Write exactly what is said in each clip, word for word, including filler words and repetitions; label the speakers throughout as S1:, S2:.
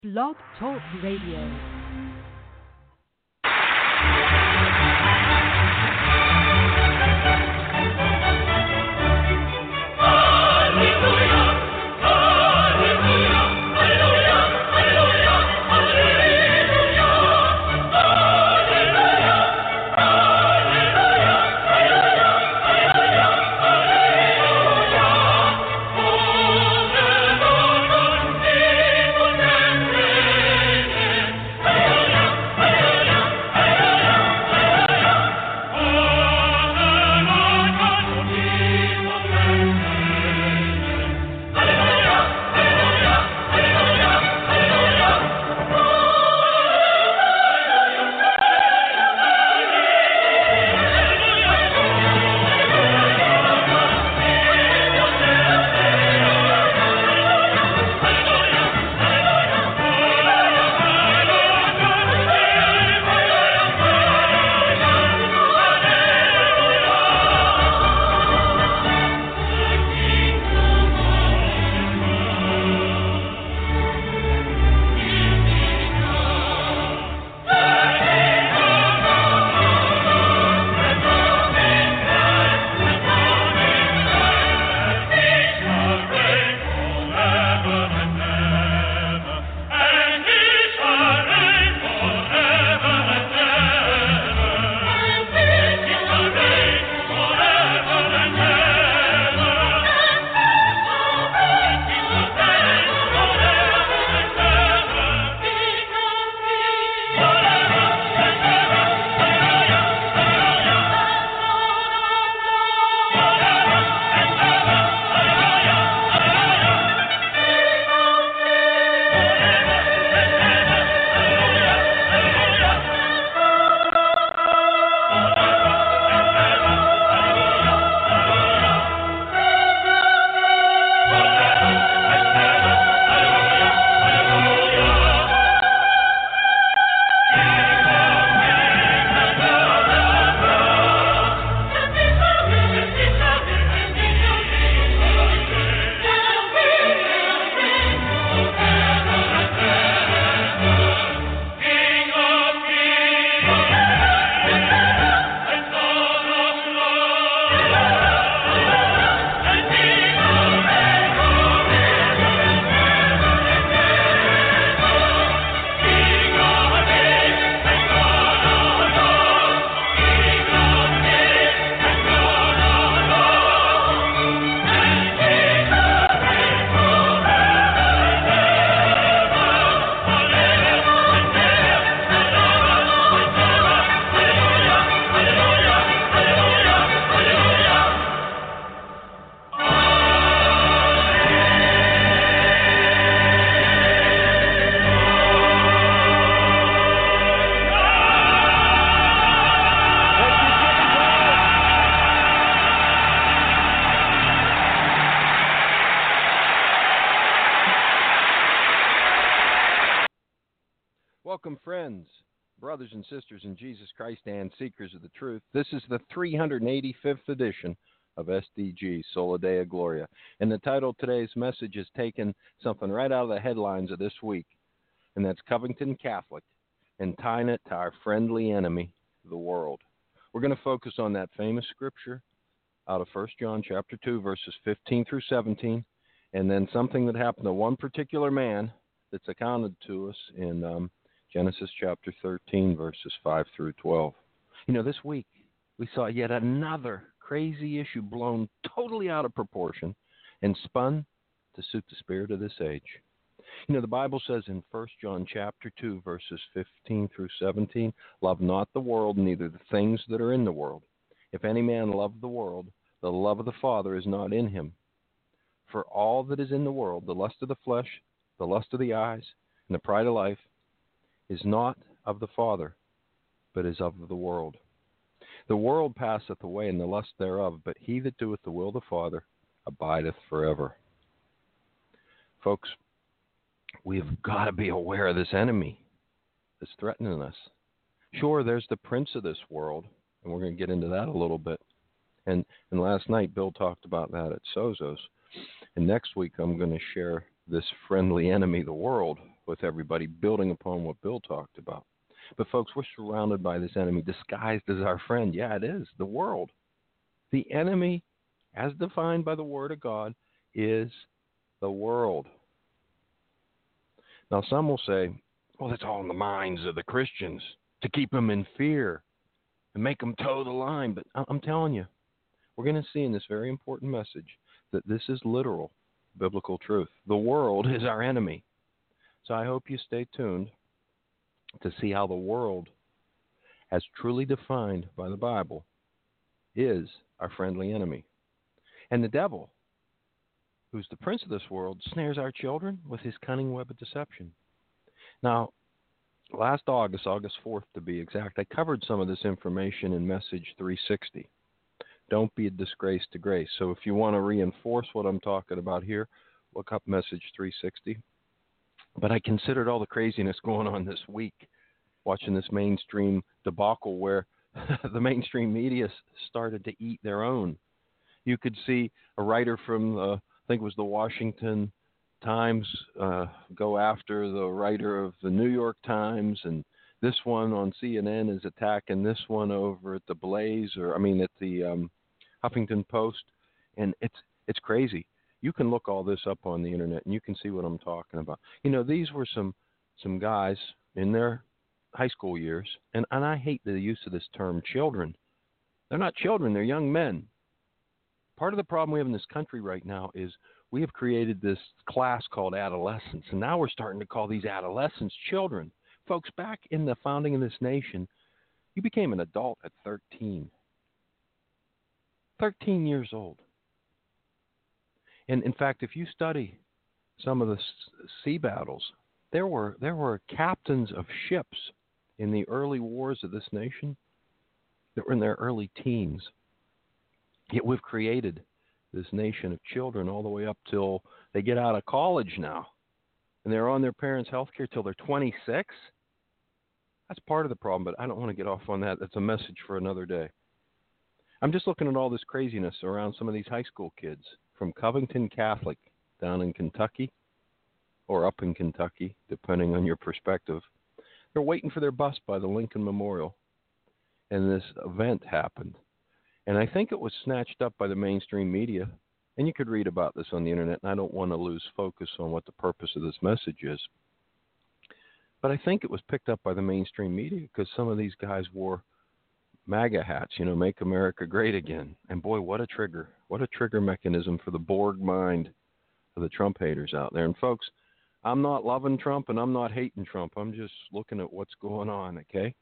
S1: Blog Talk Radio.
S2: Welcome, friends, brothers and sisters in Jesus Christ, and seekers of the truth. This is the three hundred eighty-fifth edition of S D G, Sola Dea Gloria. And the title of today's message is taken something right out of the headlines of this week, and that's Covington Catholic, and tying it to our friendly enemy, the world. We're going to focus on that famous scripture out of First John chapter two, verses fifteen through seventeen, and then something that happened to one particular man that's accounted to us in um, Genesis chapter thirteen, verses five through twelve. You know, this week we saw yet another crazy issue blown totally out of proportion and spun to suit the spirit of this age. You know, the Bible says in First John chapter two, verses fifteen through seventeen, love not the world, neither the things that are in the world. If any man love the world, the love of the Father is not in him. For all that is in the world, the lust of the flesh, the lust of the eyes, and the pride of life, is not of the Father, but is of the world. The world passeth away, and the lust thereof, but he that doeth the will of the Father abideth forever. Folks, we've got to be aware of this enemy that's threatening us. Sure, there's the prince of this world, and we're going to get into that a little bit. And and last night, Bill talked about that at Sozos. And next week, I'm going to share this friendly enemy, the world, with everybody, building upon what Bill talked about. But, folks, we're surrounded by this enemy disguised as our friend. Yeah, it is, the world. The enemy, as defined by the Word of God, is the world. Now, some will say, well, that's all in the minds of the Christians to keep them in fear and make them toe the line. But I'm telling you, we're going to see in this very important message that this is literal biblical truth. The world is our enemy. So I hope you stay tuned to see how the world, as truly defined by the Bible, is our friendly enemy. And the devil, who's the prince of this world, snares our children with his cunning web of deception. Now, last August, August fourth to be exact, I covered some of this information in Message three sixty. Don't be a disgrace to grace. So if you want to reinforce what I'm talking about here, look up Message three sixty. But I considered all the craziness going on this week, watching this mainstream debacle where the mainstream media started to eat their own. You could see a writer from, uh, I think it was the Washington Times, uh, go after the writer of the New York Times, and this one on C N N is attacking this one over at the Blaze, or I mean at the um, Huffington Post, and it's it's crazy. You can look all this up on the internet, and you can see what I'm talking about. You know, these were some some guys in their high school years, and, and I hate the use of this term children. They're not children, they're young men. Part of the problem we have in this country right now is we have created this class called adolescents, and now we're starting to call these adolescents children. Folks, back in the founding of this nation, you became an adult at thirteen. thirteen years old. And in fact, if you study some of the sea battles, there were there were captains of ships in the early wars of this nation that were in their early teens. Yet we've created this nation of children all the way up till they get out of college now. And they're on their parents' health care till they're twenty-six. That's part of the problem, but I don't want to get off on that. That's a message for another day. I'm just looking at all this craziness around some of these high school kids from Covington Catholic down in Kentucky, or up in Kentucky, depending on your perspective. They're waiting for their bus by the Lincoln Memorial, and this event happened. And I think it was snatched up by the mainstream media, and you could read about this on the internet, and I don't want to lose focus on what the purpose of this message is. But I think it was picked up by the mainstream media because some of these guys wore MAGA hats, you know, Make America Great Again. And boy, what a trigger. What a trigger mechanism for the Borg mind of the Trump haters out there. And folks, I'm not loving Trump and I'm not hating Trump. I'm just looking at what's going on, okay?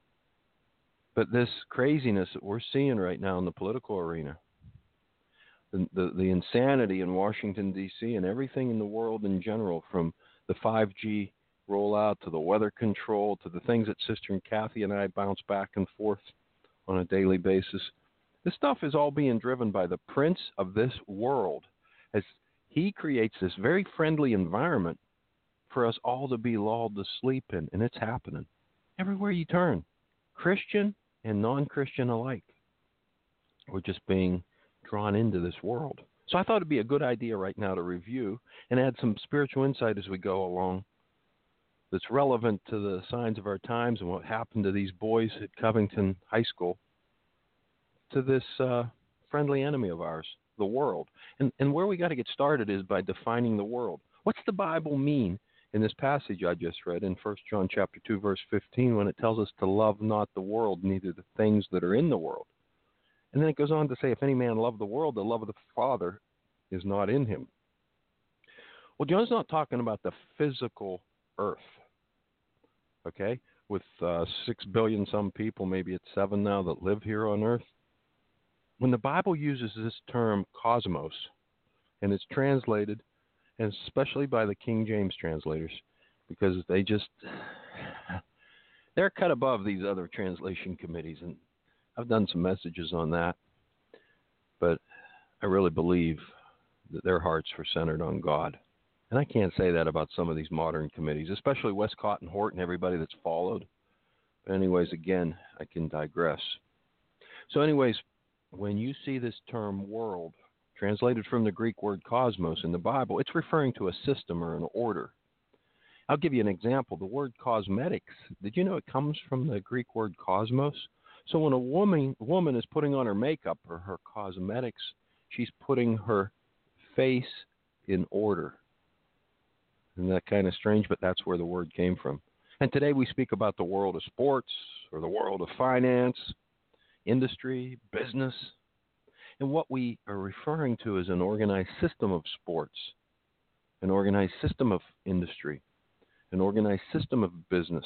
S2: But this craziness that we're seeing right now in the political arena, the, the, the insanity in Washington, D C, and everything in the world in general, from the five G rollout to the weather control to the things that Sister Kathy and I bounce back and forth on a daily basis, this stuff is all being driven by the prince of this world, as he creates this very friendly environment for us all to be lulled to sleep in, and it's happening everywhere you turn, Christian and non-Christian alike. We're just being drawn into this world. So I thought it'd be a good idea right now to review and add some spiritual insight as we go along that's relevant to the signs of our times and what happened to these boys at Covington High School, to this uh, friendly enemy of ours, the world. And, and where we got to get started is by defining the world. What's the Bible mean in this passage I just read in First John chapter two, verse fifteen, when it tells us to love not the world, neither the things that are in the world? And then it goes on to say, if any man love the world, the love of the Father is not in him. Well, John's not talking about the physical earth, okay, with uh, six billion some people, maybe it's seven now, that live here on earth. When the Bible uses this term cosmos, and it's translated, and especially by the King James translators, because they just, they're cut above these other translation committees, and I've done some messages on that, but I really believe that their hearts were centered on God. And I can't say that about some of these modern committees, especially Westcott and Hort and everybody that's followed. But anyways, again, I can digress. So anyways, when you see this term world, translated from the Greek word cosmos in the Bible, it's referring to a system or an order. I'll give you an example. The word cosmetics, did you know it comes from the Greek word cosmos? So when a woman woman is putting on her makeup or her cosmetics, she's putting her face in order. Isn't that kind of strange? But that's where the word came from. And today we speak about the world of sports or the world of finance, industry, business. And what we are referring to is an organized system of sports, an organized system of industry, an organized system of business.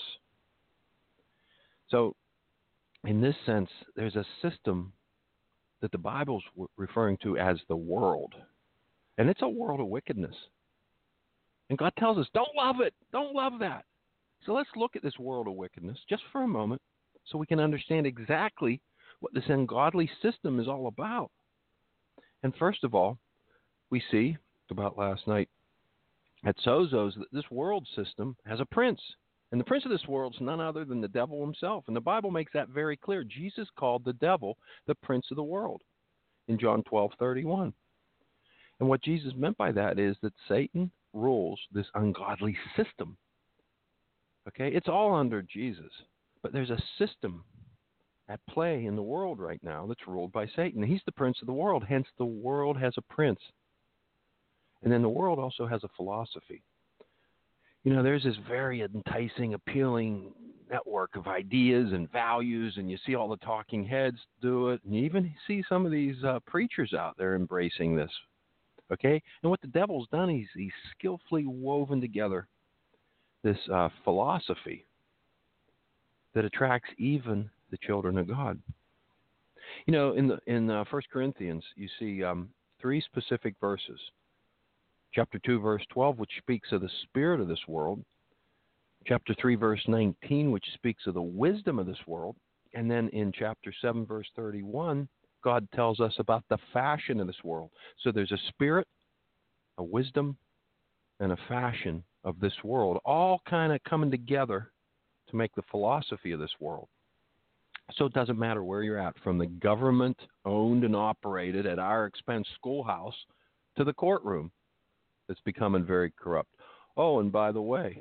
S2: So in this sense, there's a system that the Bible's referring to as the world. And it's a world of wickedness. And God tells us, don't love it. Don't love that. So let's look at this world of wickedness just for a moment so we can understand exactly what this ungodly system is all about. And first of all, we see, about last night at Sozo's, that this world system has a prince. And the prince of this world is none other than the devil himself. And the Bible makes that very clear. Jesus called the devil the prince of the world in John twelve thirty-one. And what Jesus meant by that is that Satan rules this ungodly system. Okay, it's all under Jesus. But there's a system at play in the world right now that's ruled by Satan. He's the prince of the world, hence the world has a prince. And then the world also has a philosophy. You know, there's this very enticing, appealing network of ideas and values, and you see all the talking heads do it, and you even see some of these uh, preachers out there embracing this. Okay? And what the devil's done, he's, he's skillfully woven together this uh, philosophy that attracts even the children of God. You know, in the in uh, First Corinthians, you see um, three specific verses. Chapter two, verse twelve, which speaks of the spirit of this world. Chapter three, verse nineteen, which speaks of the wisdom of this world. And then in chapter seven, verse thirty-one, God tells us about the fashion of this world. So there's a spirit, a wisdom, and a fashion of this world, all kind of coming together to make the philosophy of this world. So it doesn't matter where you're at, from the government-owned and operated at our expense schoolhouse to the courtroom that's becoming very corrupt. Oh, and by the way,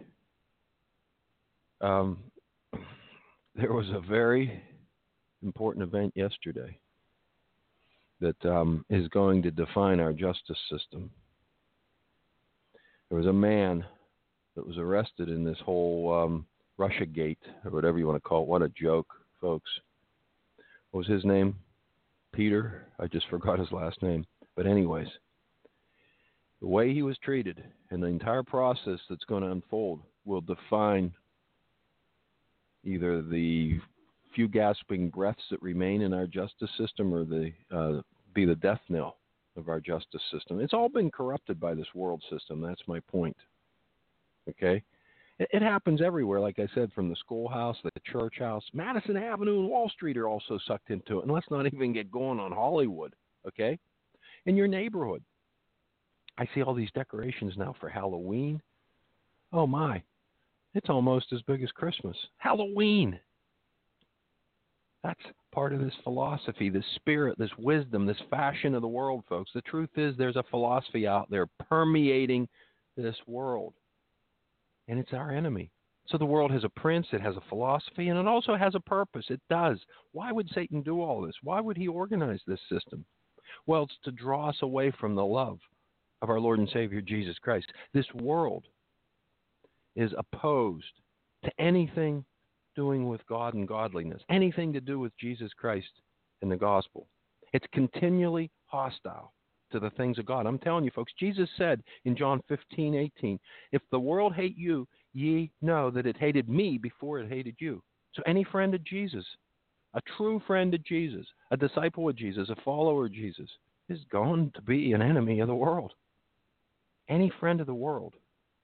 S2: um, there was a very important event yesterday that um, is going to define our justice system. There was a man that was arrested in this whole um, Russiagate, or whatever you want to call it. What a joke, folks. What was his name? Peter? I just forgot his last name. But anyways, the way he was treated and the entire process that's going to unfold will define either the few gasping breaths that remain in our justice system or the uh, be the death knell of our justice system. It's all been corrupted by this world system. That's my point. Okay? It, it happens everywhere, like I said, from the schoolhouse, the church house. Madison Avenue and Wall Street are also sucked into it. And let's not even get going on Hollywood. Okay? In your neighborhood. I see all these decorations now for Halloween. Oh, my. It's almost as big as Christmas. Halloween. That's part of this philosophy, this spirit, this wisdom, this fashion of the world, folks. The truth is there's a philosophy out there permeating this world, and it's our enemy. So the world has a prince, it has a philosophy, and it also has a purpose. It does. Why would Satan do all this? Why would he organize this system? Well, it's to draw us away from the love of our Lord and Savior Jesus Christ. This world is opposed to anything doing with God and godliness, anything to do with Jesus Christ and the gospel. It's continually hostile to the things of God. I'm telling you, folks, Jesus said in John fifteen eighteen, if the world hate you, ye know that it hated me before it hated you. So any friend of Jesus, a true friend of Jesus, a disciple of Jesus, a follower of Jesus, is going to be an enemy of the world. Any friend of the world,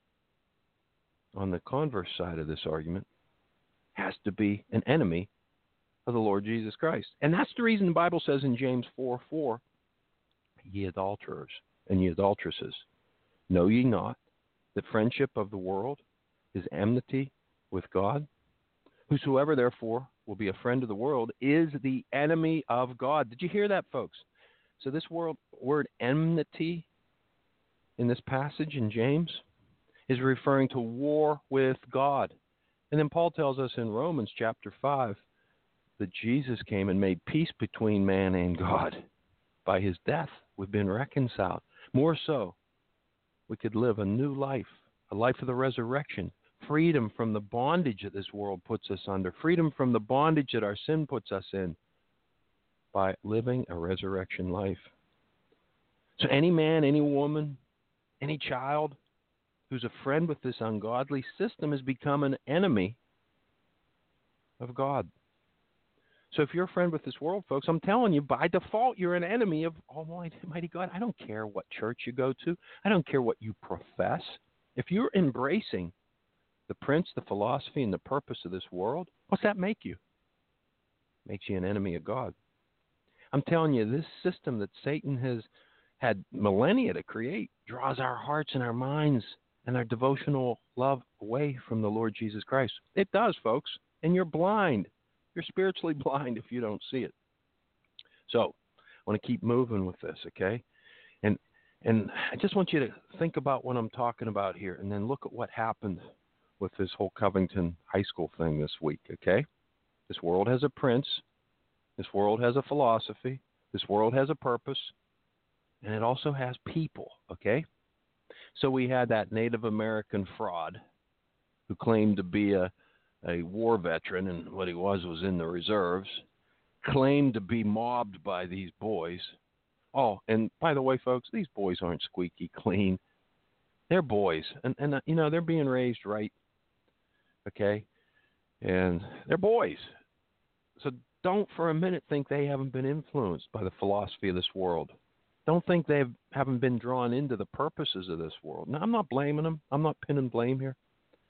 S2: on the converse side of this argument, has to be an enemy of the Lord Jesus Christ. And that's the reason the Bible says in James four four, ye adulterers and ye adulteresses, know ye not that friendship of the world is enmity with God? Whosoever therefore will be a friend of the world is the enemy of God. Did you hear that, folks? So this word, word enmity in this passage in James, is referring to war with God. And then Paul tells us in Romans chapter five that Jesus came and made peace between man and God. By his death, we've been reconciled. More so, we could live a new life, a life of the resurrection, freedom from the bondage that this world puts us under, freedom from the bondage that our sin puts us in by living a resurrection life. So any man, any woman, any child who's a friend with this ungodly system has become an enemy of God. So if you're a friend with this world, folks, I'm telling you, by default, you're an enemy of Almighty God. I don't care what church you go to. I don't care what you profess. If you're embracing the prince, the philosophy, and the purpose of this world, what's that make you? It makes you an enemy of God. I'm telling you, this system that Satan has had millennia to create draws our hearts and our minds and our devotional love away from the Lord Jesus Christ. It does, folks, and you're blind. You're spiritually blind if you don't see it. So I want to keep moving with this, okay? And and I just want you to think about what I'm talking about here and then look at what happened with this whole Covington High School thing this week, okay? This world has a prince. This world has a philosophy. This world has a purpose. And it also has people, okay? So we had that Native American fraud who claimed to be a a war veteran, and what he was was in the reserves, claimed to be mobbed by these boys. Oh, and by the way, folks, these boys aren't squeaky clean. They're boys, and, and uh, you know, they're being raised right, okay? And they're boys. So don't for a minute think they haven't been influenced by the philosophy of this world. Don't think they haven't been drawn into the purposes of this world. Now, I'm not blaming them. I'm not pinning blame here.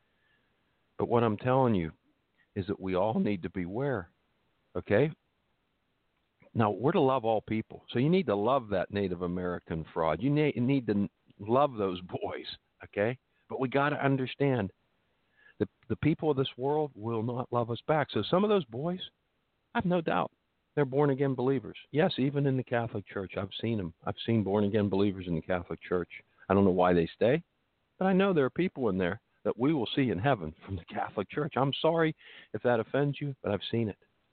S2: But what I'm telling you is that we all need to beware, okay? Now, we're to love all people. So you need to love that Native American fraud. You need, you need to love those boys, okay? But we got to understand that the people of this world will not love us back. So some of those boys, I have no doubt, they're born-again believers. Yes, even in the Catholic Church, I've seen them. I've seen born-again believers in the Catholic Church. I don't know why they stay, but I know there are people in there that we will see in heaven from the Catholic Church. I'm sorry if that offends you, but I've seen it.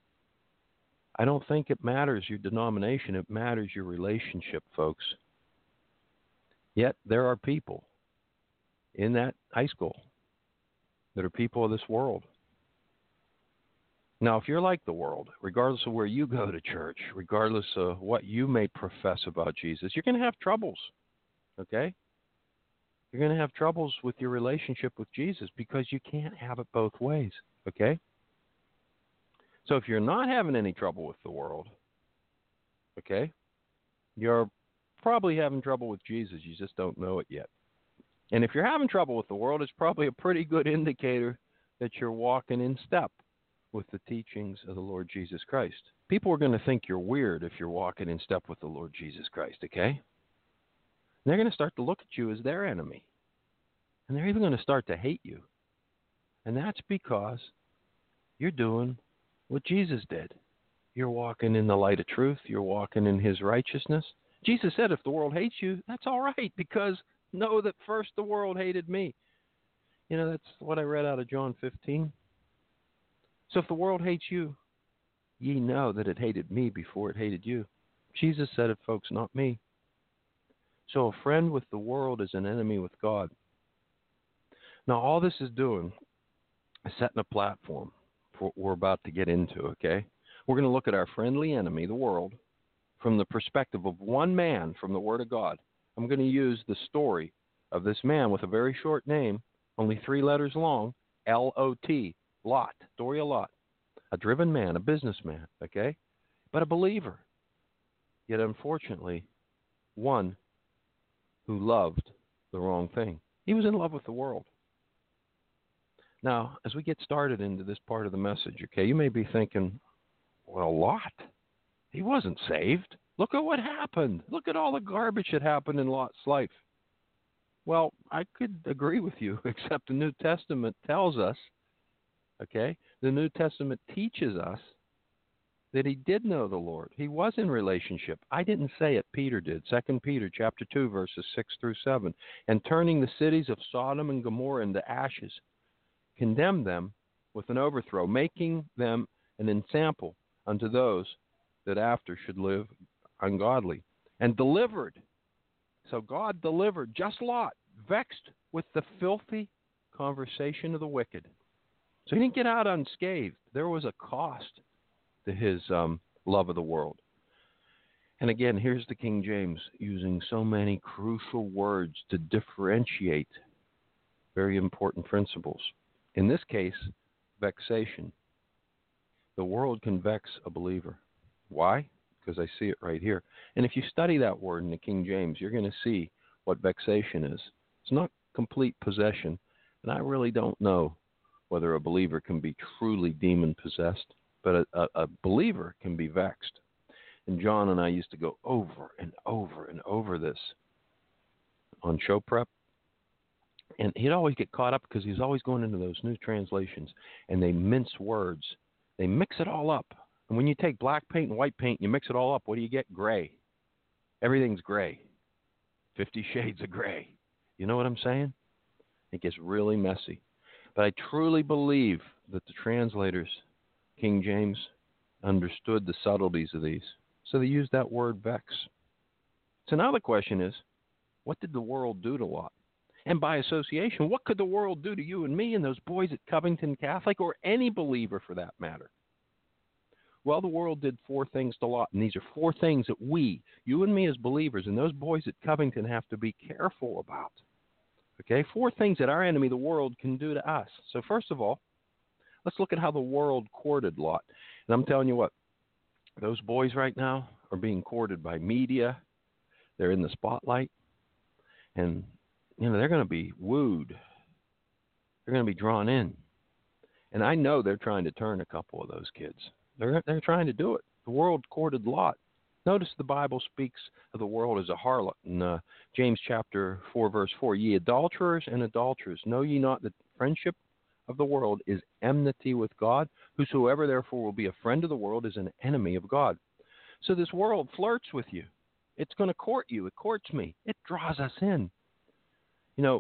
S2: I don't think it matters your denomination. It matters your relationship, folks. Yet there are people in that high school that are people of this world. Now, if you're like the world, regardless of where you go to church, regardless of what you may profess about Jesus, you're going to have troubles, okay? You're going to have troubles with your relationship with Jesus because you can't have it both ways, okay? So if you're not having any trouble with the world, okay, you're probably having trouble with Jesus. You just don't know it yet. And if you're having trouble with the world, it's probably a pretty good indicator that you're walking in step with the teachings of the Lord Jesus Christ. People are going to think you're weird if you're walking in step with the Lord Jesus Christ, okay? They're going to start to look at you as their enemy. And they're even going to start to hate you. And that's because you're doing what Jesus did. You're walking in the light of truth. You're walking in his righteousness. Jesus said, if the world hates you, that's all right, because know that first the world hated me. You know, that's what I read out of John fifteen. So if the world hates you, ye know that it hated me before it hated you. Jesus said it, folks, not me. So a friend with the world is an enemy with God. Now, all this is doing is setting a platform for what we're about to get into, okay? We're going to look at our friendly enemy, the world, from the perspective of one man from the Word of God. I'm going to use the story of this man with a very short name, only three letters long, L O T, Lot, story of Lot, a driven man, a businessman, okay? But a believer, yet unfortunately, one who loved the wrong thing. He was in love with the world. Now, as we get started into this part of the message, okay, you may be thinking, well, Lot, he wasn't saved. Look at what happened. Look at all the garbage that happened in Lot's life. Well, I could agree with you, except the New Testament tells us, okay, the New Testament teaches us that he did know the Lord. He was in relationship. I didn't say it. Peter did. Second Peter chapter two, verses six through seven. And turning the cities of Sodom and Gomorrah into ashes, condemned them with an overthrow, making them an ensample unto those that after should live ungodly. And delivered. So God delivered just Lot, vexed with the filthy conversation of the wicked. So he didn't get out unscathed. There was a cost to his um, love of the world. And again, here's the King James using so many crucial words to differentiate very important principles. In this case, vexation. The world can vex a believer. Why? Because I see it right here. And if you study that word in the King James, you're going to see what vexation is. It's not complete possession, and I really don't know whether a believer can be truly demon-possessed, but a, a, a believer can be vexed. And John and I used to go over and over and over this on show prep. And he'd always get caught up because he's always going into those new translations, and they mince words. They mix it all up. And when you take black paint and white paint, you mix it all up, what do you get? Gray. Everything's gray. Fifty shades of gray. You know what I'm saying? It gets really messy. But I truly believe that the translators, King James, understood the subtleties of these. So they used that word vex. So now the question is, what did the world do to Lot? And by association, what could the world do to you and me and those boys at Covington Catholic, or any believer for that matter? Well, the world did four things to Lot, and these are four things that we, you and me as believers, and those boys at Covington have to be careful about. Okay, four things that our enemy, the world, can do to us. So first of all, let's look at how the world courted Lot. And I'm telling you what, those boys right now are being courted by media. They're in the spotlight. And, you know, they're going to be wooed. They're going to be drawn in. And I know they're trying to turn a couple of those kids. They're, they're trying to do it. The world courted Lot. Notice the Bible speaks of the world as a harlot in uh, James chapter four, verse four. Ye adulterers and adulterers, know ye not that friendship of the world is enmity with God? Whosoever therefore will be a friend of the world is an enemy of God. So this world flirts with you. It's going to court you. It courts me. It draws us in. You know,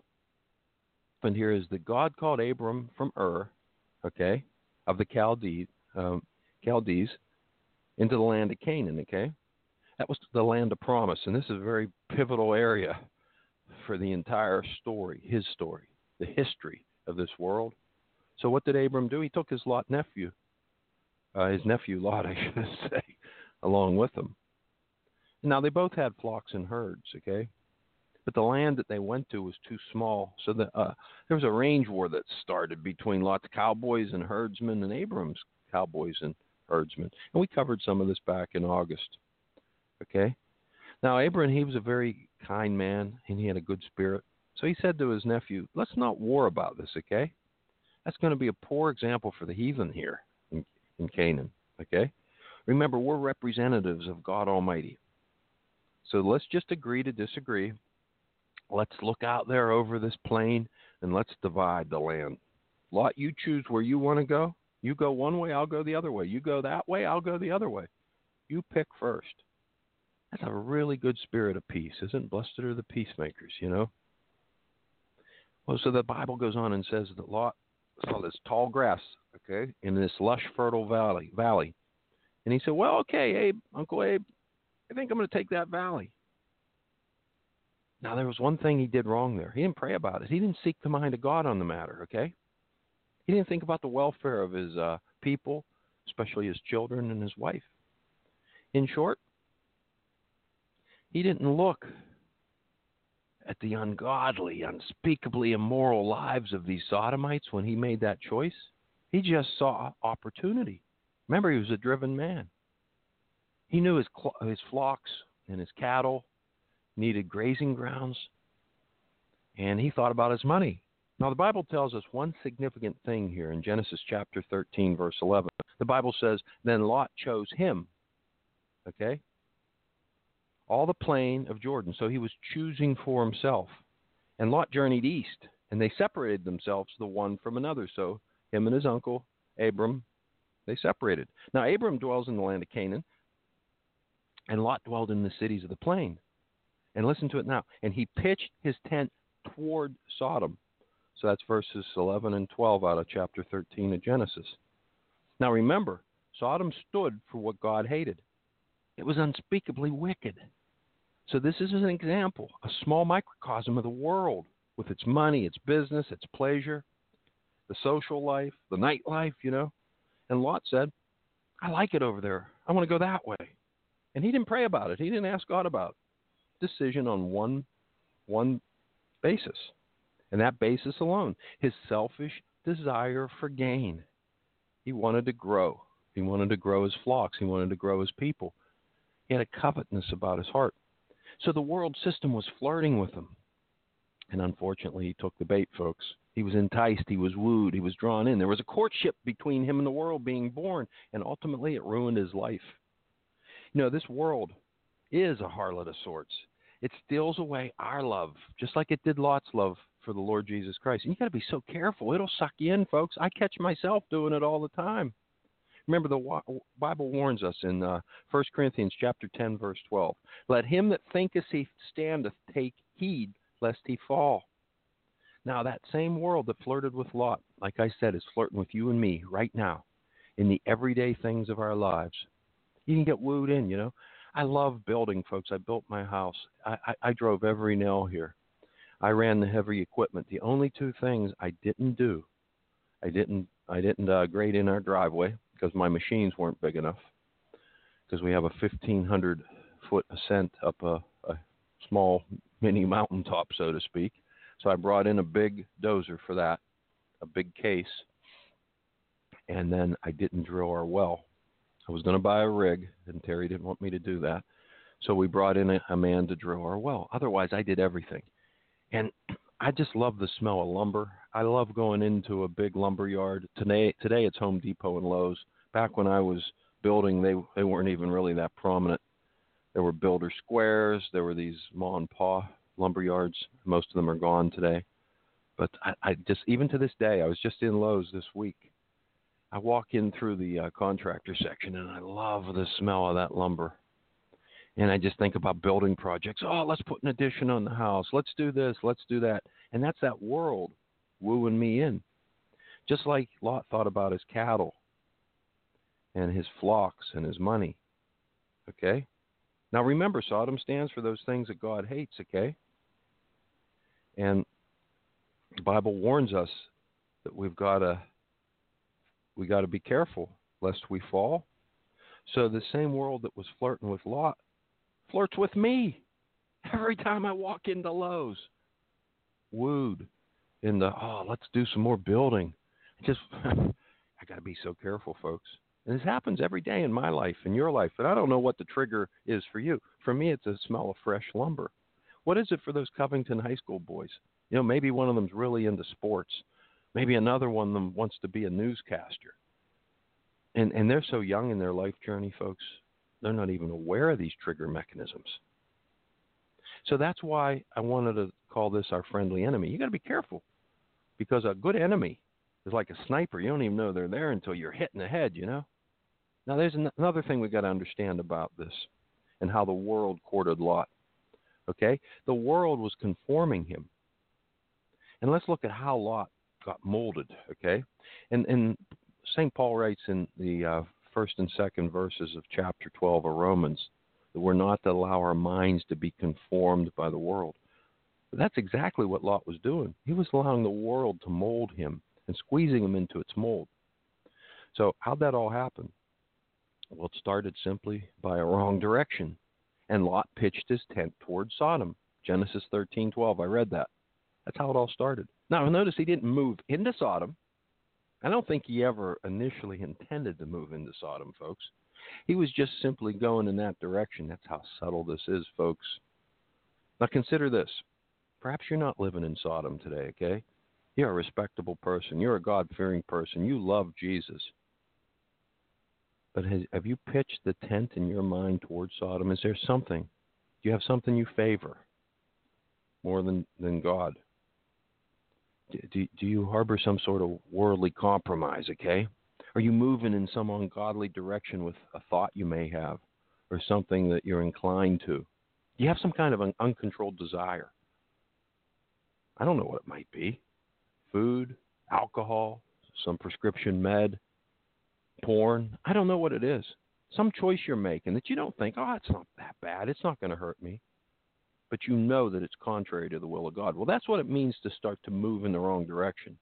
S2: and here is that God called Abram from Ur, okay, of the Chaldees, um, Chaldees, into the land of Canaan, okay? That was the land of promise, and this is a very pivotal area for the entire story, his story, the history of this world. So what did Abram do? He took his Lot nephew, uh, his nephew Lot, I should say, along with him. Now, they both had flocks and herds, okay? But the land that they went to was too small, so the, uh, there was a range war that started between Lot's cowboys and herdsmen and Abram's cowboys and herdsmen. And we covered some of this back in August. Okay? Now, Abram, he was a very kind man, and he had a good spirit. So he said to his nephew, let's not war about this, okay? That's going to be a poor example for the heathen here in, in Canaan, okay? Remember, we're representatives of God Almighty. So let's just agree to disagree. Let's look out there over this plain, and let's divide the land. Lot, you choose where you want to go. You go one way, I'll go the other way. You go that way, I'll go the other way. You pick first. That's a really good spirit of peace, isn't it? Blessed are the peacemakers, you know? Well, so the Bible goes on and says that Lot saw this tall grass, okay, in this lush, fertile valley. valley. And he said, well, okay, Abe, Uncle Abe, I think I'm going to take that valley. Now, there was one thing he did wrong there. He didn't pray about it. He didn't seek the mind of God on the matter, okay? He didn't think about the welfare of his uh, people, especially his children and his wife. In short, he didn't look at the ungodly, unspeakably immoral lives of these sodomites when he made that choice. He just saw opportunity. Remember, he was a driven man. He knew his, cl- his flocks and his cattle needed grazing grounds, and he thought about his money. Now, the Bible tells us one significant thing here in Genesis chapter thirteen, verse eleven. The Bible says, then Lot chose him, okay, all the plain of Jordan. So he was choosing for himself. And Lot journeyed east, and they separated themselves the one from another. So him and his uncle, Abram, They separated. Now, Abram dwells in the land of Canaan, and Lot dwelled in the cities of the plain. And listen to it now. And he pitched his tent toward Sodom. So that's verses eleven and twelve out of chapter thirteen of Genesis. Now remember, Sodom stood for what God hated. It was unspeakably wicked. So this is an example, a small microcosm of the world with its money, its business, its pleasure, the social life, the nightlife, you know. And Lot said, I like it over there. I want to go that way. And he didn't pray about it. He didn't ask God about it. Decision on one, one basis. And that basis alone, his selfish desire for gain. He wanted to grow. He wanted to grow his flocks. He wanted to grow his people. He had a covetousness about his heart. So the world system was flirting with him. And unfortunately, he took the bait, folks. He was enticed. He was wooed. He was drawn in. There was a courtship between him and the world being born. And ultimately, it ruined his life. You know, this world is a harlot of sorts. It steals away our love, just like it did Lot's love for the Lord Jesus Christ. And you got to be so careful. It'll suck you in, folks. I catch myself doing it all the time. Remember, the Bible warns us in uh, First Corinthians chapter ten, verse twelve. Let him that thinketh he standeth take heed, lest he fall. Now, that same world that flirted with Lot, like I said, is flirting with you and me right now in the everyday things of our lives. You can get wooed in, you know. I love building, folks. I built my house. I, I, I drove every nail here. I ran the heavy equipment. The only two things I didn't do, I didn't I didn't uh, grade in our driveway because my machines weren't big enough, because we have a fifteen hundred foot ascent up a, a small mini mountaintop, so to speak. So I brought in a big dozer for that, a big case, and then I didn't drill our well. I was going to buy a rig, and Terry didn't want me to do that. So we brought in a, a man to drill our well. Otherwise, I did everything. And I just love the smell of lumber. I love going into a big lumber yard. Today, today it's Home Depot and Lowe's. Back when I was building, they they weren't even really that prominent. There were builder squares. There were these ma and pa lumber yards. Most of them are gone today. But I, I just, even to this day, I was just in Lowe's this week. I walk in through the uh, contractor section, and I love the smell of that lumber. And I just think about building projects. Oh, let's put an addition on the house. Let's do this. Let's do that. And that's that world wooing me in. Just like Lot thought about his cattle and his flocks and his money. Okay? Now remember, Sodom stands for those things that God hates, okay? And the Bible warns us that we've got to we got to be careful lest we fall. So the same world that was flirting with Lot flirts with me every time I walk into Lowe's. Wooed in the, oh, let's do some more building. Just, I got to be so careful, folks. And this happens every day in my life, in your life. And I don't know what the trigger is for you. For me, it's a smell of fresh lumber. What is it for those Covington High School boys? You know, maybe one of them's really into sports. Maybe another one of them wants to be a newscaster. And and they're so young in their life journey, folks, they're not even aware of these trigger mechanisms. So that's why I wanted to call this our friendly enemy. You got to be careful, because a good enemy is like a sniper. You don't even know they're there until you're hit in the head, you know. Now, there's an- another thing we got to understand about this and how the world courted Lot. Okay? The world was conforming him. And let's look at how Lot got molded, okay? And, and Saint Paul writes in the uh, first and second verses of chapter twelve of Romans that we're not to allow our minds to be conformed by the world. But that's exactly what Lot was doing. He was allowing the world to mold him and squeezing him into its mold. So how'd that all happen? Well, it started simply by a wrong direction. And Lot pitched his tent toward Sodom. Genesis thirteen twelve, I read that. That's how it all started. Now, notice he didn't move into Sodom. I don't think he ever initially intended to move into Sodom, folks. He was just simply going in that direction. That's how subtle this is, folks. Now, consider this. Perhaps you're not living in Sodom today, okay? You're a respectable person. You're a God-fearing person. You love Jesus. But has, have you pitched the tent in your mind towards Sodom? Is there something? Do you have something you favor more than, than God? Do, do you harbor some sort of worldly compromise, okay? Are you moving in some ungodly direction with a thought you may have or something that you're inclined to? You have some kind of an uncontrolled desire. I don't know what it might be. Food, alcohol, some prescription med, porn. I don't know what it is. Some choice you're making that you don't think, oh, it's not that bad. It's not going to hurt me. But you know that it's contrary to the will of God. Well, that's what it means to start to move in the wrong direction.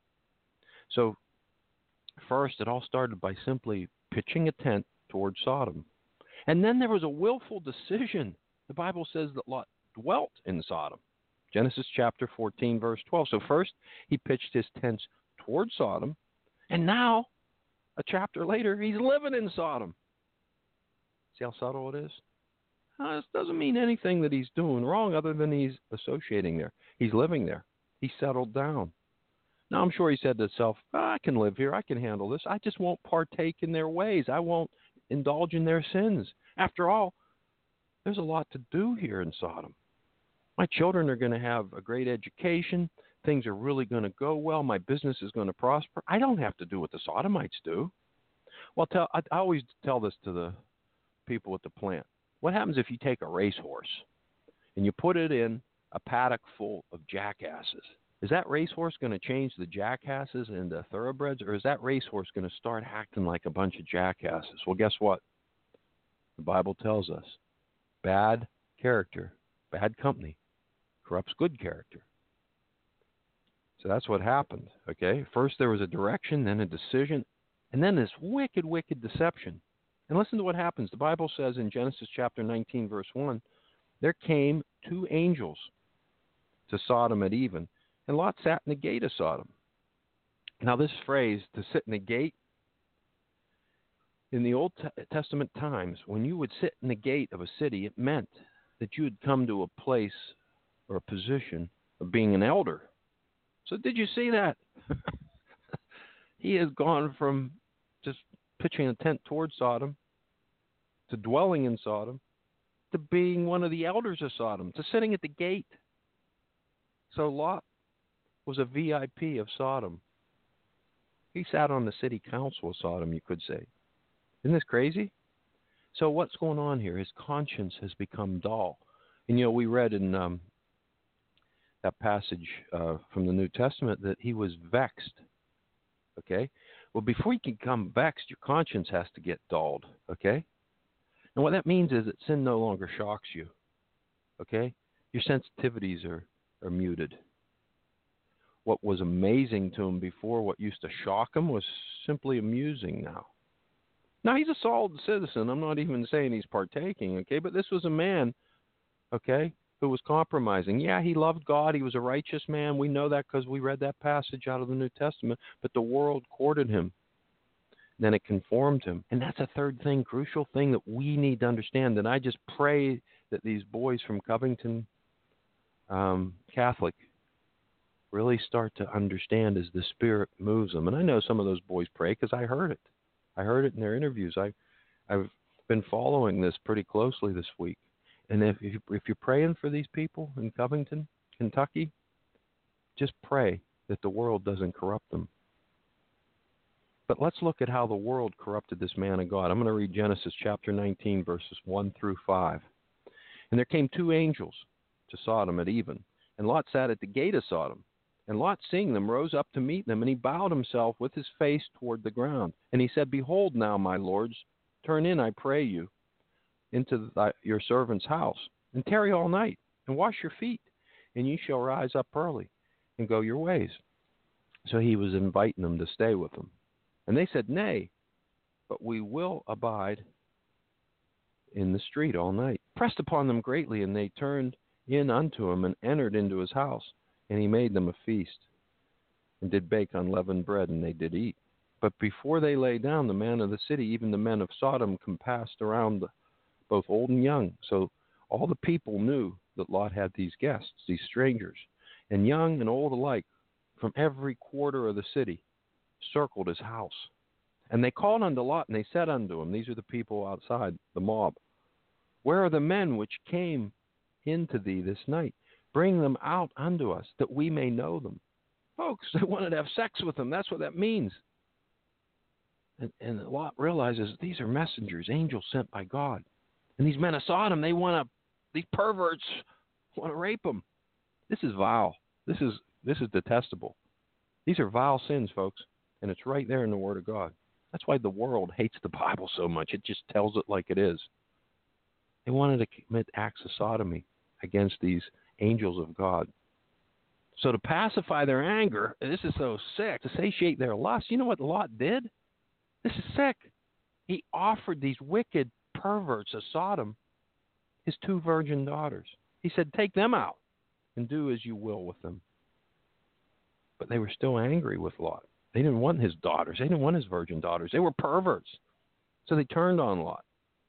S2: So, first, it all started by simply pitching a tent toward Sodom. And then there was a willful decision. The Bible says that Lot dwelt in Sodom. Genesis chapter fourteen, verse twelve. So first, he pitched his tents toward Sodom. And now, a chapter later, he's living in Sodom. See how subtle it is? Uh, this doesn't mean anything that he's doing wrong other than he's associating there. He's living there. He's settled down. Now, I'm sure he said to himself, oh, I can live here. I can handle this. I just won't partake in their ways. I won't indulge in their sins. After all, there's a lot to do here in Sodom. My children are going to have a great education. Things are really going to go well. My business is going to prosper. I don't have to do what the Sodomites do. Well, tell, I, I always tell this to the people at the plant. What happens if you take a racehorse and you put it in a paddock full of jackasses? Is that racehorse going to change the jackasses into thoroughbreds, or is that racehorse going to start acting like a bunch of jackasses? Well, guess what? The Bible tells us bad character, bad company, corrupts good character. So that's what happened, okay? First there was a direction, then a decision, and then this wicked, wicked deception. And listen to what happens. The Bible says in Genesis chapter nineteen, verse one, there came two angels to Sodom at even, and Lot sat in the gate of Sodom. Now this phrase, to sit in the gate, in the Old Testament times, when you would sit in the gate of a city, it meant that you had come to a place or a position of being an elder. So did you see that? He has gone from just pitching a tent toward Sodom to dwelling in Sodom to being one of the elders of Sodom, to sitting at the gate. So Lot was a V I P of Sodom. He sat on the city council of Sodom, you could say. Isn't this crazy? So what's going on here? His conscience has become dull. And, you know, we read in um, that passage uh, from the New Testament that he was vexed. Okay? Well, before you can become vexed, your conscience has to get dulled. Okay? And what that means is that sin no longer shocks you. Okay? Your sensitivities are, are muted. What was amazing to him before, what used to shock him, was simply amusing now. Now, he's a solid citizen. I'm not even saying he's partaking, okay? But this was a man, okay, who was compromising. Yeah, he loved God. He was a righteous man. We know that because we read that passage out of the New Testament. But the world courted him. Then it conformed him. And that's a third thing, crucial thing that we need to understand. And I just pray that these boys from Covington um, Catholic really start to understand as the Spirit moves them. And I know some of those boys pray because I heard it. I heard it in their interviews. I, I've been following this pretty closely this week. And if, if, if you're praying for these people in Covington, Kentucky, just pray that the world doesn't corrupt them. But let's look at how the world corrupted this man of God. I'm going to read Genesis chapter nineteen, verses one through five. And there came two angels to Sodom at even, and Lot sat at the gate of Sodom. And Lot, seeing them, rose up to meet them, and he bowed himself with his face toward the ground. And he said, Behold now, my lords, turn in, I pray you, into thy, your servant's house, and tarry all night, and wash your feet, and ye shall rise up early, and go your ways. So he was inviting them to stay with him. And they said, Nay, but we will abide in the street all night. Pressed upon them greatly, and they turned in unto him, and entered into his house. And he made them a feast, and did bake unleavened bread, and they did eat. But before they lay down, the man of the city, even the men of Sodom, compassed around the, both old and young. So all the people knew that Lot had these guests, these strangers, and young and old alike, from every quarter of the city, circled his house. And they called unto Lot, and they said unto him, these are the people outside, the mob, Where are the men which came into thee this night? Bring them out unto us, that we may know them. Folks, they wanted to have sex with them. That's what that means. And, and Lot realizes these are messengers, angels sent by God. And these men of Sodom, they want to, these perverts want to rape them. This is vile. This is this is detestable. These are vile sins, folks, and it's right there in the Word of God. That's why the world hates the Bible so much. It just tells it like it is. They wanted to commit acts of sodomy against these angels of God. So to pacify their anger, this is so sick, to satiate their lust, you know what Lot did? This is sick. He offered these wicked perverts of Sodom his two virgin daughters. He said, take them out and do as you will with them. But they were still angry with Lot. They didn't want his daughters. They didn't want his virgin daughters. They were perverts. So they turned on Lot.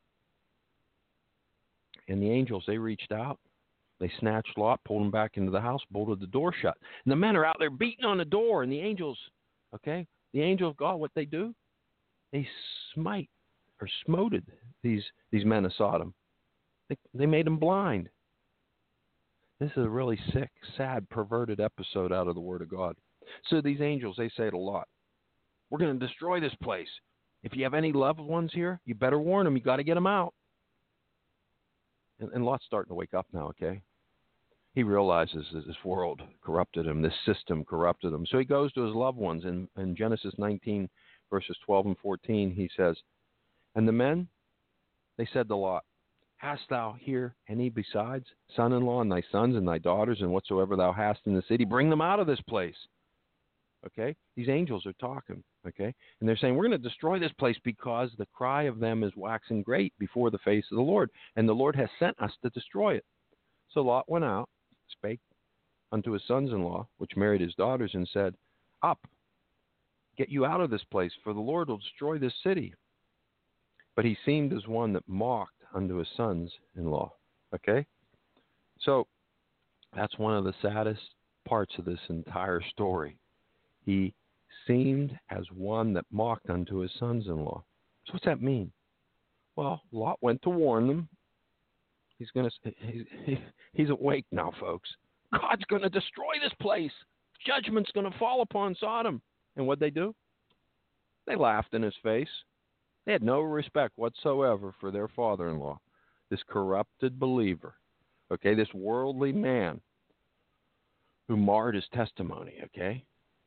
S2: And the angels, they reached out. They snatched Lot, pulled him back into the house, bolted the door shut. And the men are out there beating on the door. And the angels, okay, the angel of God, what they do? They smite or smoted these, these men of Sodom. They, they made them blind. This is a really sick, sad, perverted episode out of the Word of God. So these angels, they say to Lot, we're going to destroy this place. If you have any loved ones here, you better warn them. You got to get them out. And, and Lot's starting to wake up now, okay? He realizes that this world corrupted him. This system corrupted him. So he goes to his loved ones. In, in Genesis nineteen, verses twelve and fourteen, he says, and the men, they said to Lot, hast thou here any besides son-in-law and thy sons and thy daughters and whatsoever thou hast in the city? Bring them out of this place. Okay? These angels are talking. Okay? And they're saying, we're going to destroy this place because the cry of them is waxing great before the face of the Lord. And the Lord has sent us to destroy it. So Lot went out, spake unto his sons-in-law, which married his daughters, and said, up, get you out of this place, for the Lord will destroy this city. But he seemed as one that mocked unto his sons-in-law. Okay? So that's one of the saddest parts of this entire story. He seemed as one that mocked unto his sons-in-law. So what's that mean? Well, Lot went to warn them. He's going to he's, he's awake now, folks. God's going to destroy this place. Judgment's going to fall upon Sodom. And what'd they do? They laughed in his face. They had no respect whatsoever for their father-in-law, this corrupted believer, okay, this worldly man who marred his testimony, okay?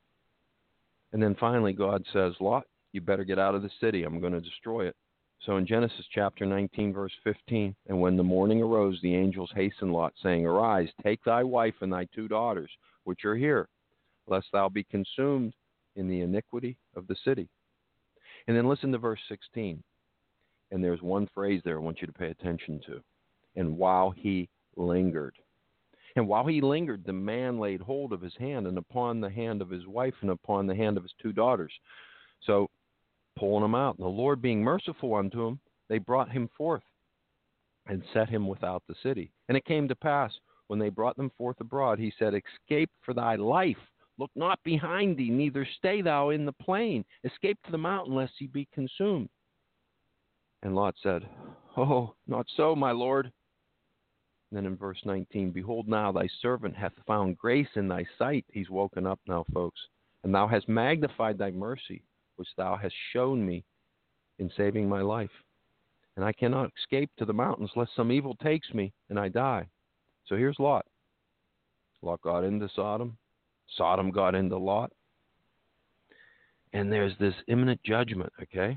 S2: And then finally God says, Lot, you better get out of the city. I'm going to destroy it. So in Genesis chapter nineteen, verse fifteen, and when the morning arose, the angels hastened Lot, saying, arise, take thy wife and thy two daughters, which are here, lest thou be consumed in the iniquity of the city. And then listen to verse sixteen. And there's one phrase there I want you to pay attention to. And while he lingered. And while he lingered, the man laid hold of his hand, and upon the hand of his wife, and upon the hand of his two daughters. So, pulling him out. And the Lord being merciful unto him, they brought him forth, and set him without the city. And it came to pass, when they brought them forth abroad, he said, escape for thy life. Look not behind thee, neither stay thou in the plain. Escape to the mountain, lest ye be consumed. And Lot said, oh, not so, my Lord. And then in verse nineteen, behold, now thy servant hath found grace in thy sight. He's woken up now, folks. And thou hast magnified thy mercy, which thou hast shown me in saving my life. And I cannot escape to the mountains, lest some evil takes me, and I die. So here's Lot. Lot got into Sodom. Sodom got into Lot. And there's this imminent judgment, okay?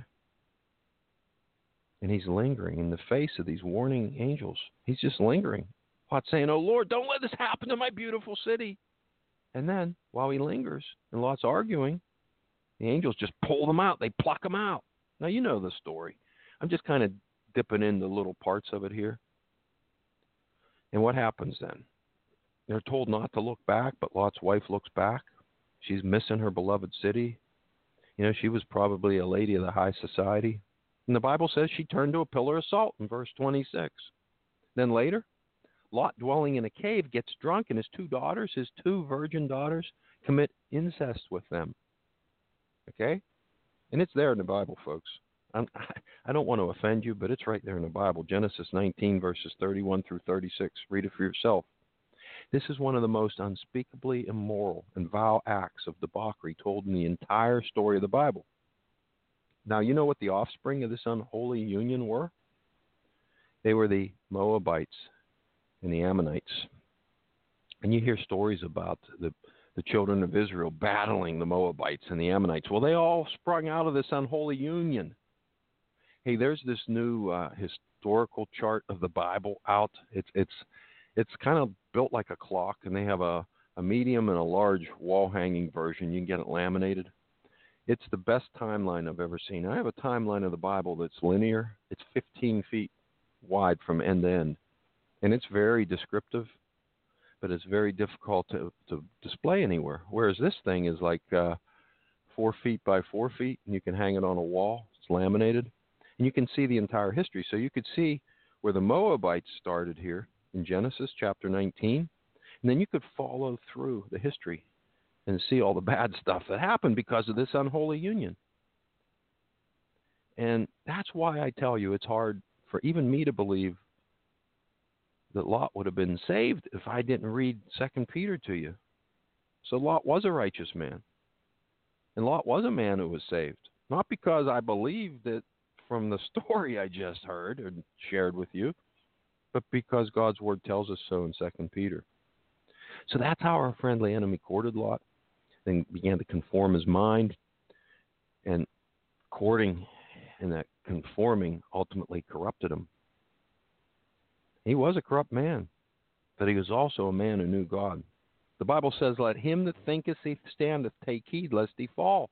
S2: And he's lingering in the face of these warning angels. He's just lingering. Lot's saying, oh, Lord, don't let this happen to my beautiful city. And then, while he lingers, and Lot's arguing, the angels just pull them out. They pluck them out. Now, you know the story. I'm just kind of dipping into little parts of it here. And what happens then? They're told not to look back, but Lot's wife looks back. She's missing her beloved city. You know, she was probably a lady of the high society. And the Bible says she turned to a pillar of salt in verse twenty-six. Then later, Lot, dwelling in a cave, gets drunk, and his two daughters, his two virgin daughters, commit incest with them. Okay? And it's there in the Bible, folks. I'm, I don't want to offend you, but it's right there in the Bible. Genesis nineteen, verses thirty-one through thirty-six. Read it for yourself. This is one of the most unspeakably immoral and vile acts of debauchery told in the entire story of the Bible. Now, you know what the offspring of this unholy union were? They were the Moabites and the Ammonites. And you hear stories about the, the children of Israel battling the Moabites and the Ammonites. Well, they all sprung out of this unholy union. Hey, there's this new uh, historical chart of the Bible out. It's it's it's kind of built like a clock, and they have a, a medium and a large wall-hanging version. You can get it laminated. It's the best timeline I've ever seen. I have a timeline of the Bible that's linear. It's fifteen feet wide from end to end, and it's very descriptive, but it's very difficult to, to display anywhere. Whereas this thing is like uh, four feet by four feet, and you can hang it on a wall. It's laminated, and you can see the entire history. So you could see where the Moabites started here in Genesis chapter nineteen, and then you could follow through the history and see all the bad stuff that happened because of this unholy union. And that's why I tell you it's hard for even me to believe that Lot would have been saved if I didn't read Second Peter to you. So Lot was a righteous man. And Lot was a man who was saved. Not because I believed it from the story I just heard and shared with you, but because God's word tells us so in Second Peter. So that's how our friendly enemy courted Lot. Then began to conform his mind, and courting and that conforming ultimately corrupted him. He was a corrupt man, but he was also a man who knew God. The Bible says, let him that thinketh he standeth take heed lest he fall.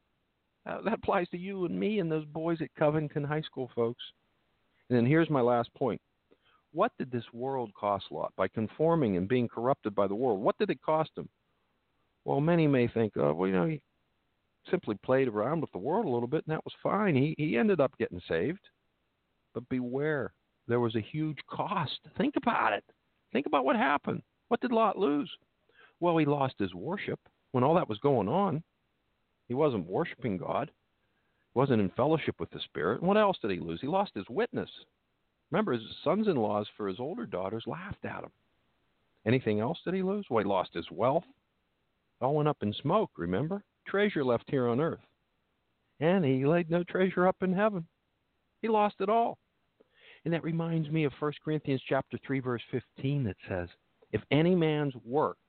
S2: Uh, that applies to you and me and those boys at Covington High School, folks. And then here's my last point. What did this world cost Lot by conforming and being corrupted by the world? What did it cost him? Well, many may think, oh, well, you know, he simply played around with the world a little bit, and that was fine. He he ended up getting saved. But beware, there was a huge cost. Think about it. Think about what happened. What did Lot lose? Well, he lost his worship. When all that was going on, he wasn't worshiping God. He wasn't in fellowship with the Spirit. And what else did he lose? He lost his witness. Remember, his sons-in-laws for his older daughters laughed at him. Anything else did he lose? Well, he lost his wealth. It all went up in smoke, remember? Treasure left here on earth. And he laid no treasure up in heaven. He lost it all. And that reminds me of First Corinthians chapter three, verse fifteen that says, if any man's works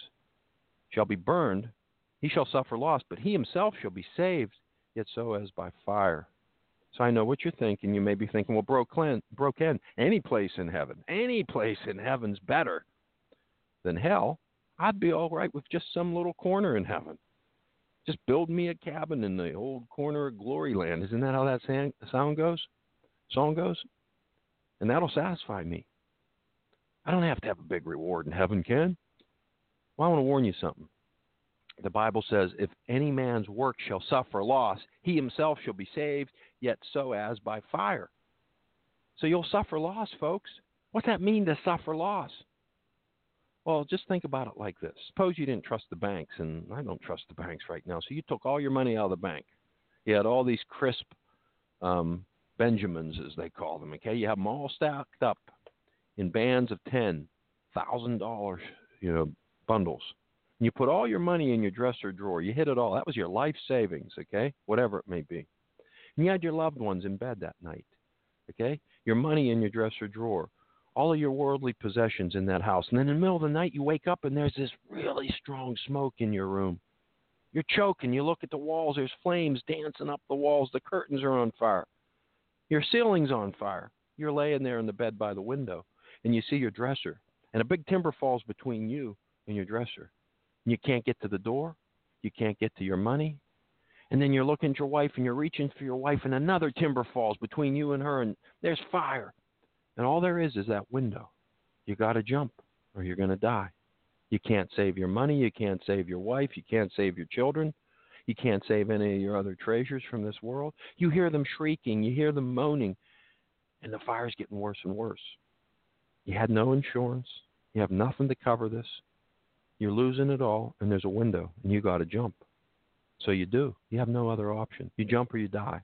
S2: shall be burned, he shall suffer loss, but he himself shall be saved, yet so as by fire. So I know what you're thinking. You may be thinking, well, broke in, any place in heaven, any place in heaven's better than hell. I'd be all right with just some little corner in heaven. Just build me a cabin in the old corner of glory land. Isn't that how that sound goes? Song goes? And that'll satisfy me. I don't have to have a big reward in heaven, Ken. Well, I want to warn you something. The Bible says, if any man's work shall suffer loss, he himself shall be saved, yet so as by fire. So you'll suffer loss, folks. What's that mean to suffer loss? Well, just think about it like this. Suppose you didn't trust the banks, and I don't trust the banks right now, so you took all your money out of the bank. You had all these crisp um, Benjamins, as they call them, okay? You have them all stacked up in bands of ten thousand dollars, you know, bundles. And you put all your money in your dresser drawer. You hid it all. That was your life savings, okay? Whatever it may be. And you had your loved ones in bed that night, okay? Your money in your dresser drawer. All of your worldly possessions in that house. And then in the middle of the night, you wake up and there's this really strong smoke in your room. You're choking. You look at the walls. There's flames dancing up the walls. The curtains are on fire. Your ceiling's on fire. You're laying there in the bed by the window, and you see your dresser. And a big timber falls between you and your dresser. And you can't get to the door. You can't get to your money. And then you're looking at your wife, and you're reaching for your wife, and another timber falls between you and her, and there's fire. And all there is is that window. You got to jump or you're going to die. You can't save your money. You can't save your wife. You can't save your children. You can't save any of your other treasures from this world. You hear them shrieking. You hear them moaning. And the fire's getting worse and worse. You had no insurance. You have nothing to cover this. You're losing it all, and there's a window, and you got to jump. So you do. You have no other option. You jump or you die.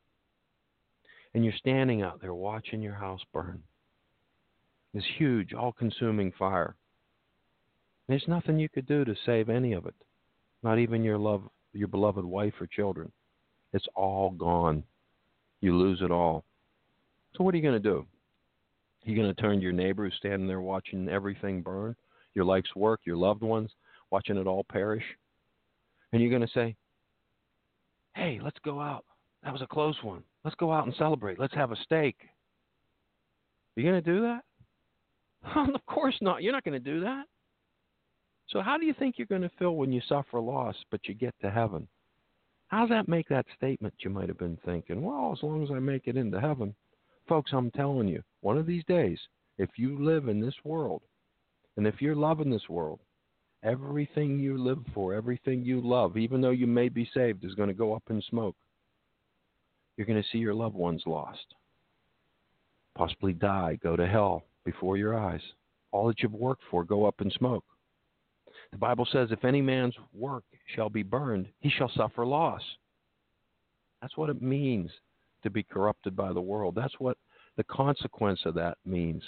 S2: And you're standing out there watching your house burn. This huge, all-consuming fire. There's nothing you could do to save any of it. Not even your love, your beloved wife or children. It's all gone. You lose it all. So what are you going to do? You're going to turn to your neighbor who's standing there watching everything burn, your life's work, your loved ones, watching it all perish. And you're going to say, hey, let's go out. That was a close one. Let's go out and celebrate. Let's have a steak. Are you going to do that? Of course not. You're not going to do that. So how do you think you're going to feel when you suffer loss, but you get to heaven? How does that make that statement you might have been thinking? Well, as long as I make it into heaven. Folks, I'm telling you, one of these days, if you live in this world, and if you're loving this world, everything you live for, everything you love, even though you may be saved, is going to go up in smoke. You're going to see your loved ones lost, possibly die, go to hell before your eyes. All that you've worked for go up in smoke. The Bible says, if any man's work shall be burned, he shall suffer loss. That's what it means to be corrupted by the world. That's what the consequence of that means.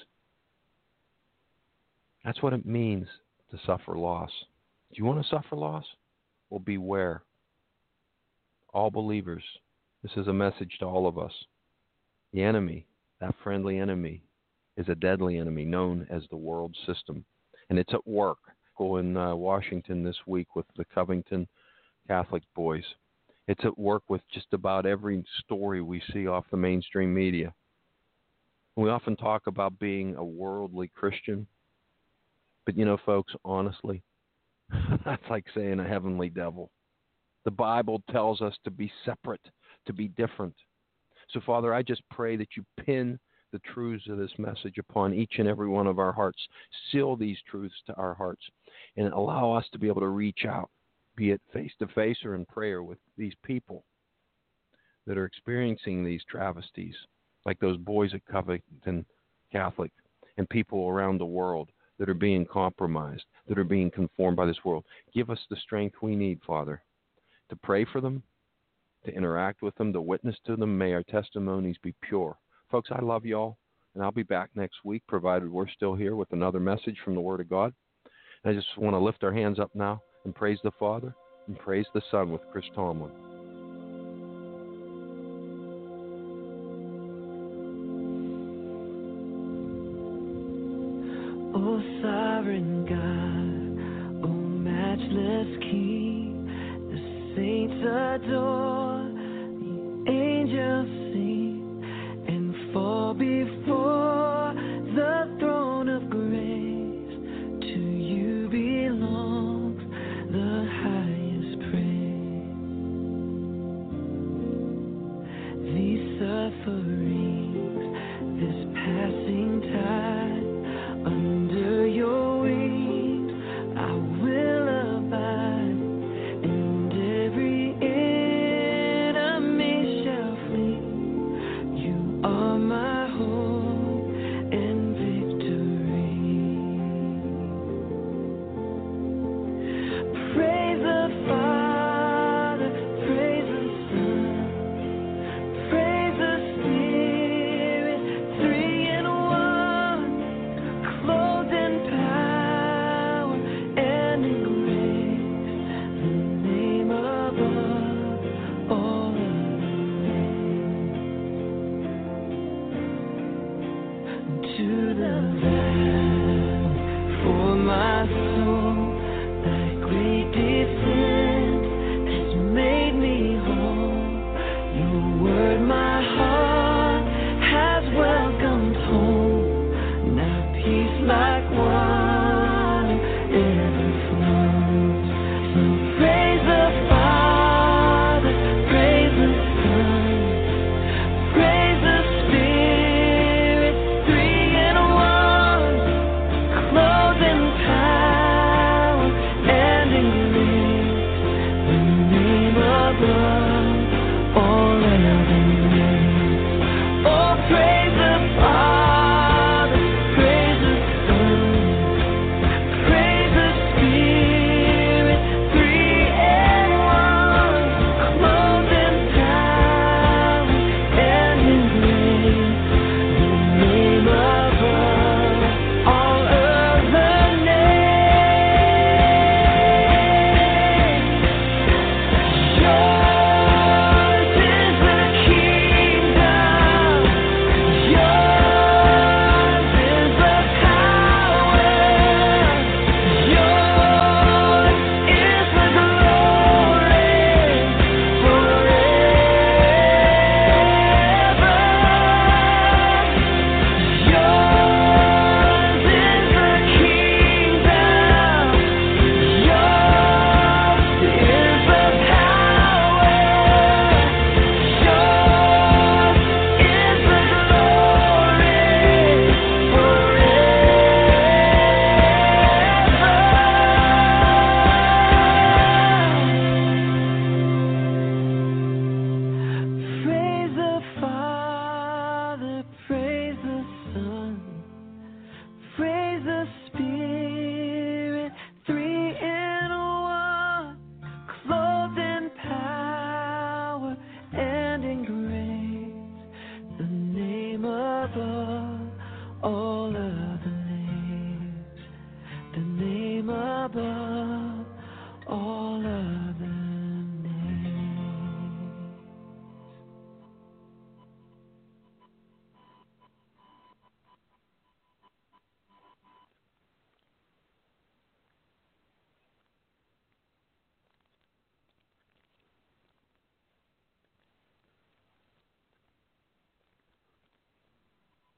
S2: That's what it means to suffer loss. Do you want to suffer loss? Well, beware. All believers, this is a message to all of us. The enemy, that friendly enemy, is a deadly enemy known as the world system. And it's at work. Go in uh, Washington this week with the Covington Catholic boys. It's at work with just about every story we see off the mainstream media. We often talk about being a worldly Christian. But, you know, folks, honestly, that's like saying a heavenly devil. The Bible tells us to be separate, to be different. So, Father, I just pray that you pin the truths of this message upon each and every one of our hearts. Seal these truths to our hearts and allow us to be able to reach out, be it face-to-face or in prayer with these people that are experiencing these travesties, like those boys at Covington Catholic and people around the world that are being compromised, that are being conformed by this world. Give us the strength we need, Father, to pray for them, to interact with them, to witness to them. May our testimonies be pure. Folks, I love you all, and I'll be back next week, provided we're still here with another message from the Word of God. And I just want to lift our hands up now and praise the Father and praise the Son with Chris Tomlin.
S3: O sovereign God, O matchless King, the saints adore, the angels sing and fall before the throne of grace. To you belongs the highest praise. These sufferings, this passing time, under your wings I will abide, and every enemy shall flee. You are my hope and victory. Praise the Father, praise the Son, praise the Spirit. finding